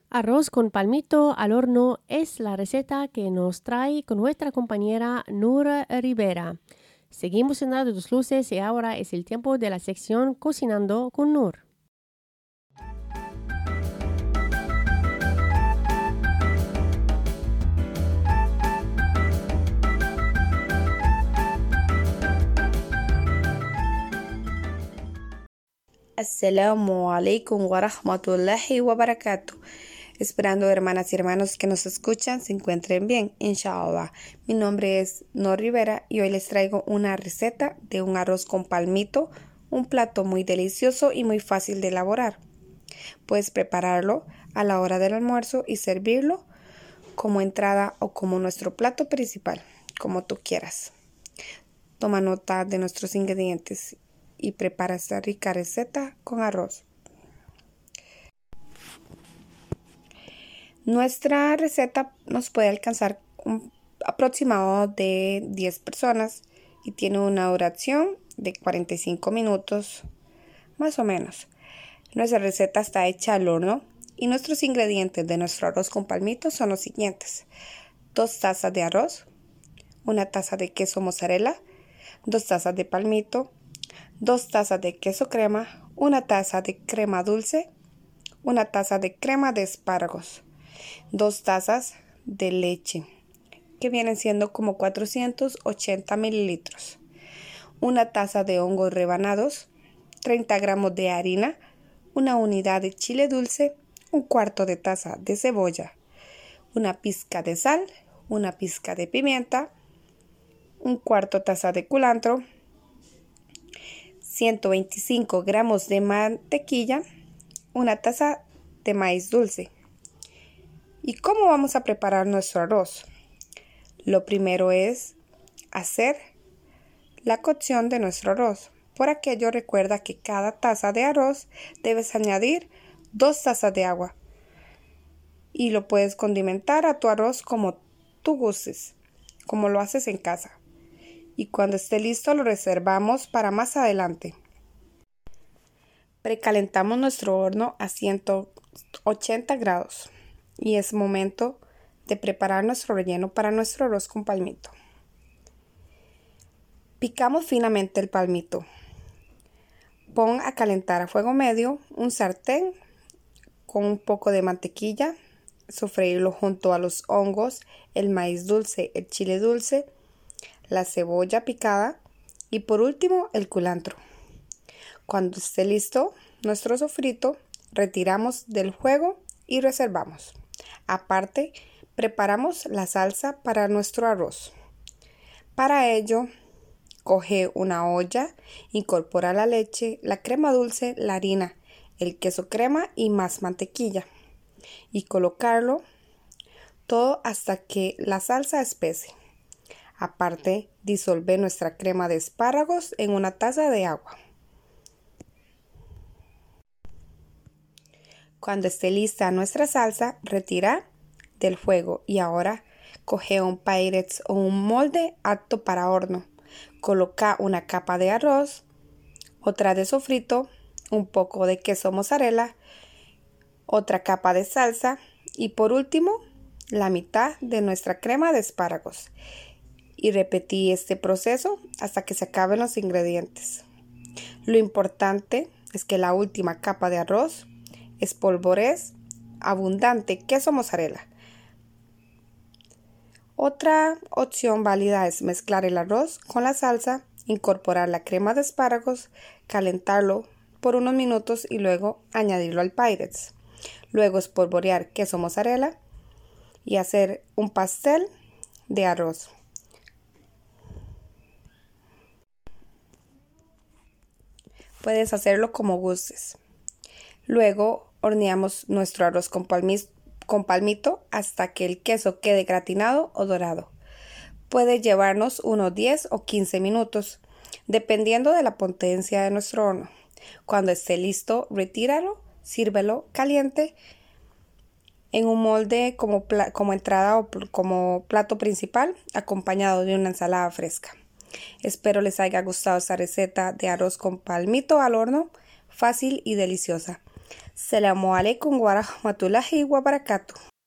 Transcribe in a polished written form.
Arroz con palmito al horno es la receta que nos trae con nuestra compañera Nur Rivera. Seguimos en Radio Dos Luces y ahora es el tiempo de la sección Cocinando con Nur. Assalamu alaikum wa rahmatullahi wa barakatuh. Esperando, hermanas y hermanos que nos escuchan se encuentren bien, inshallah. Mi nombre es Nor Rivera y hoy les traigo una receta de un arroz con palmito, un plato muy delicioso y muy fácil de elaborar. Puedes prepararlo a la hora del almuerzo y servirlo como entrada o como nuestro plato principal, como tú quieras. Toma nota de nuestros ingredientes y prepara esta rica receta con arroz. Nuestra receta nos puede alcanzar un aproximado de 10 personas y tiene una duración de 45 minutos, más o menos. Nuestra receta está hecha al horno y nuestros ingredientes de nuestro arroz con palmito son los siguientes: 2 tazas de arroz, 1 taza de queso mozzarella, 2 tazas de palmito, 2 tazas de queso crema, 1 taza de crema dulce, 1 taza de crema de espárragos, 2 tazas de leche, que vienen siendo como 480 mililitros, 1 taza de hongos rebanados, 30 gramos de harina, 1 unidad de chile dulce, 1/4 de taza de cebolla, 1 pizca de sal, 1 pizca de pimienta, 1/4 taza de culantro, 125 gramos de mantequilla, 1 taza de maíz dulce. ¿Y cómo vamos a preparar nuestro arroz? Lo primero es hacer la cocción de nuestro arroz. Por aquello, recuerda que cada taza de arroz debes añadir 2 tazas de agua. Y lo puedes condimentar a tu arroz como tú gustes, como lo haces en casa. Y cuando esté listo lo reservamos para más adelante. Precalentamos nuestro horno a 180 grados y es momento de preparar nuestro relleno para nuestro arroz con palmito. Picamos finamente el palmito. Pon a calentar a fuego medio un sartén con un poco de mantequilla, sofreírlo junto a los hongos, el maíz dulce, el chile dulce, la cebolla picada y por último el culantro. Cuando esté listo nuestro sofrito, retiramos del fuego y reservamos. Aparte, preparamos la salsa para nuestro arroz. Para ello, coge una olla, incorpora la leche, la crema dulce, la harina, el queso crema y más mantequilla y colocarlo todo hasta que la salsa espese. Aparte, disolve nuestra crema de espárragos en 1 taza de agua. Cuando esté lista nuestra salsa, retira del fuego y ahora coge un Pyrex o un molde apto para horno. Coloca 1 capa de arroz, otra de sofrito, un poco de queso mozzarella, otra capa de salsa y por último la mitad de nuestra crema de espárragos. Y repetí este proceso hasta que se acaben los ingredientes. Lo importante es que la última capa de arroz espolvorees abundante queso mozzarella. Otra opción válida es mezclar el arroz con la salsa, incorporar la crema de espárragos, calentarlo por unos minutos y luego añadirlo al Pyrex. Luego espolvorear queso mozzarella y hacer un pastel de arroz. Puedes hacerlo como gustes. Luego horneamos nuestro arroz con palmito hasta que el queso quede gratinado o dorado. Puede llevarnos unos 10 o 15 minutos, dependiendo de la potencia de nuestro horno. Cuando esté listo, retíralo, sírvelo caliente en un molde como entrada o como plato principal, acompañado de una ensalada fresca. Espero les haya gustado esta receta de arroz con palmito al horno, fácil y deliciosa. Assalamu alaikum wa rahmatullahi wa barakatuh.